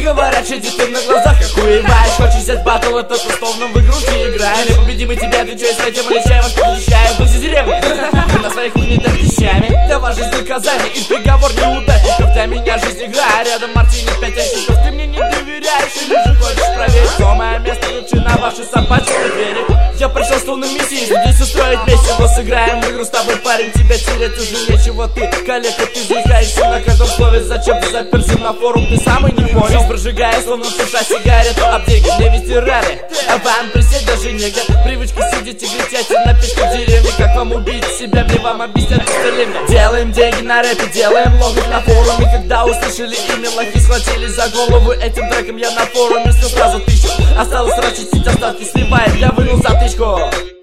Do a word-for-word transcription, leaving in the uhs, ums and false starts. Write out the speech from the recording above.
говорят, что ты на глазах охуеваешь. Хочешь взять батл, это условно в игрушки играем. Непобедимый тебя, ты чё, с этим лечаем, отвечаем. Вы деревни, вы на своих угнетах вещами. Дава жизнь наказание и приговор неудачников. Для меня жизнь игра, рядом Мартини пять очков. Ты мне не доверяешь или же хочешь проверить, то мое место лучше на ваши собачьи двери. Я пришел с полной миссией, здесь устроить месиво. Сыграем в игру с тобой, парень, тебя терять уже нечего. Ты, коллега, ты заикаешься на каждом слове. Зачем ты заперся на форум, ты самый не понял. Жизнь прожигая, словно суша сигарету аптеки. Мне везде рады, а вам присесть даже негде. Привычка сидеть и кричать на печке в деревне. Как вам убить себя, мне вам объяснять остальным. Делаем деньги на рэпе, делаем логов на форуме. Когда услышали имя, лохи схватились за голову. Этим треком я на форуме слил сразу тысячу. Осталось расчистить остатки, сливает, я вынул затычку.